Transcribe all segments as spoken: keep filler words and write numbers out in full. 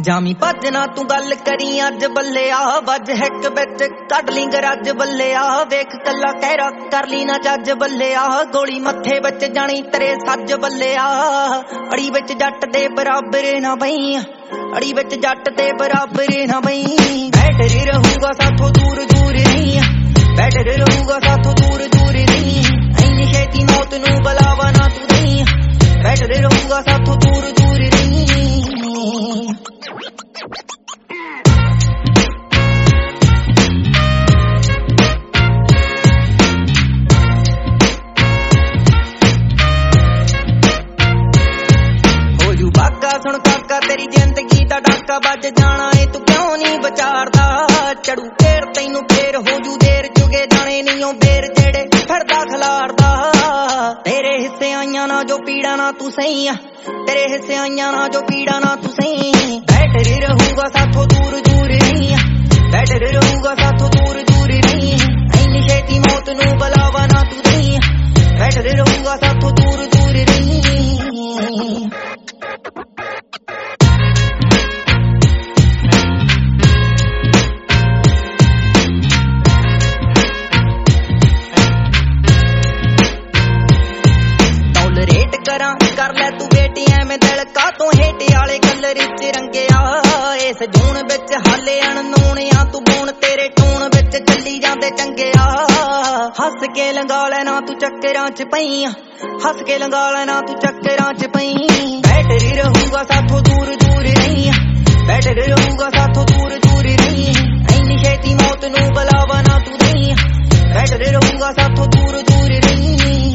ਜਾਮੀ ਭੱਜ ਨਾ ਤੂੰ ਗੱਲ ਕਰੀ ਅੱਜ ਬੱਲੇ ਆ ਵੱਜ ਹੈਕ ਵਿੱਚ ਕੱਢ ਲਈ ਗਰਜ ਬੱਲੇ ਆ ਵੇਖ ਕੱਲਾ ਕਹਿਰਾ ਕਰ ਲਈ ਨਾ ਜੱਜ ਬੱਲੇ ਆ ਗੋਲੀ ਮੱਥੇ ਵਿੱਚ ਜਾਣੀ ਤੇਰੇ ਸੱਜ ਬੱਲੇ ਆ ਅੜੀ ਵਿੱਚ ਜੱਟ ਦੇ ਬਰਾਬਰ ਨਾ ਬਈ ਅੜੀ ਵਿੱਚ ਜੱਟ ਦੇ ਬਰਾਬਰ ਨਾ ਬਈ ਬੈਟਰ ਰਹੂਗਾ ਸਾਥੋਂ ਦੂਰ ਦੂਰ ਨਹੀਂ ਬੈਟਰ ਰਹੂਗਾ ਸਾਥੋਂ ਦੂਰ ਦੂਰ ਨਹੀਂ ਐਨੀ ਛੇਤੀ ਮੌਤ ਨੂੰ ਬੁਲਾਵਾ ਨਾ ਤੂੰ ਨਹੀਂ ਬੈਟਰ ਰਹੂਗਾ ਸਾਥੋਂ ਦੂਰ ਦੂਰ ਨਹੀਂ ਹੋ ਜੂ ਬਾਕਾ ਸੁਣ ਕਾਕਾ ਤੇਰੀ ਜ਼ਿੰਦਗੀ ਦਾ ਡਾਕਾ ਵੱਜ ਜਾਣਾ ਏ ਤੂੰ ਕਿਉਂ ਨਹੀਂ ਵਿਚਾਰਦਾ ਚੜੂ ਫੇਰ ਤੈਨੂੰ ਫੇਰ ਹੋ ਜੂ ਦੇਰ ਜੁਗੇ ਜਾਣੇ ਨਹੀਂ ਉਹ ਬੇਰ ਜਿਹੜੇ ਫੜਦਾ ਖਲਾਰਦਾ ਤੇਰੇ ਹਿੱਸੇ ਆਈਆਂ ਨਾ ਜੋ ਪੀੜਾ ਨਾ ਤੂੰ ਸਹੀ ਆ ਤੇਰੇ ਹਿੱਸੇ ਆਈਆਂ ਨਾ ਜੋ ਪੀੜਾ ਨਾ ਤੂੰ ਸਹੀ ਬੈਟਰ ਰਹੂਗਾ ਸਾਥੋਂ ਦੂਰ ਦੂਰ ਨਹੀਂ ਬੈਟਰ ਰਹੂਗਾ ਸਾਥੋਂ ਦੂਰ ਦੂਰ ਨਹੀਂ ਐਨੀ ਛੇਤੀ ਮੌਤ ਨੂੰ ਬੁਲਾਵਾ ਨਾ ਤੂੰ ਨਹੀਂ ਬੈਟਰ ਰਹੂਗਾ ਸਾਥੋਂ ਦੂਰ ਦੂਰ ਨਹੀਂ ਕਰ ਲੈ ਤੂੰ ਬੇਟੀ ਐਵੇਂ ਦਿਲ ਕਾ ਤੋਂ ਹੇਠ ਵਾਲੇ ਕਲਰ ਚ ਰੰਗਿਆ ਇਸ ਜੂਨ ਵਿੱਚ ਹਾਲੇ ਅਣਨੋਣ ਆ ਤੂੰ ਬੂਣ ਤੇਰੇ ਟੂਣ ਵਿੱਚ ਚੱਲੀ ਜਾਂਦੇ ਚੰਗਿਆ ਹੱਸ ਕੇ ਲੰਗਾ ਲੈਣਾ ਤੂੰ ਚੱਕਰਾਂ ਚ ਪਈ ਹੱਸ ਕੇ ਲੰਗਾ ਲੈਣਾ ਤੂੰ ਚੱਕਰਾਂ ਚ ਪਈ ਬੈਟਰ ਰਹੂਗਾ ਸਾਥੋਂ ਦੂਰ ਦੂਰ ਨਹੀਂ ਬੈਟਰ ਰਹੂਗਾ ਸਾਥੋਂ ਦੂਰ ਦੂਰ ਨਹੀਂ ਐਨੀ ਛੇਤੀ ਮੌਤ ਨੂੰ ਬੁਲਾਵਾ ਨਾ ਤੂੰ ਨਹੀਂ ਬੈਟਰ ਰਹੂਗਾ ਸਾਥੋਂ ਦੂਰ ਦੂਰ ਨਹੀਂ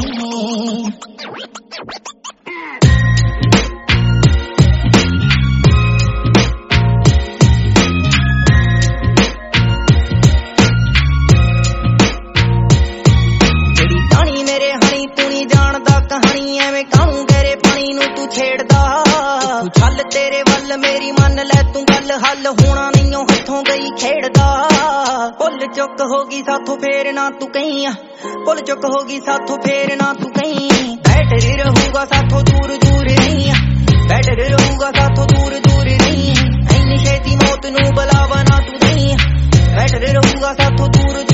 ਕਹਾਣੀ ਐਵੇਂ ਕਾਹਨੂੰ ਗਹਿਰੇ ਪਾਣੀ ਨੂੰ ਤੂੰ ਛੇੜਦਾ ਤੂੰ ਛੱਲ ਤੇਰੇ ਵੱਲ ਮੇਰੀ ਮੰਨ ਲੈ ਤੂੰ ਗੱਲ ਹੱਲ ਹੋਣਾ ਨਹੀਂ ਉਹ ਹੱਥੋਂ ਗਈ ਖੇਡਦਾ ਭੁੱਲ ਚੁੱਕ ਹੋ ਗਈ ਸਾਥੋਂ ਫੇਰ ਨਾ ਤੂੰ ਕਹੀਂ ਭੁੱਲ ਚੁੱਕ ਹੋ ਗਈ ਸਾਥੋਂ ਫੇਰ ਨਾ ਤੂੰ ਕਹੀਂ ਬੈਟਰ ਰਹੂਗਾ ਸਾਥੋਂ ਦੂਰ ਦੂਰ ਨਹੀਂ ਬੈਟਰ ਰਹੂਗਾ ਸਾਥੋਂ ਦੂਰ ਦੂਰ ਨਹੀਂ ਐਨੀ ਛੇਤੀ ਮੌਤ ਨੂੰ ਬੁਲਾਵਾ ਨਾ ਤੂੰ ਨਹੀਂ ਬੈਟਰ ਰਹੂਗਾ ਸਾਥੋਂ ਦੂਰ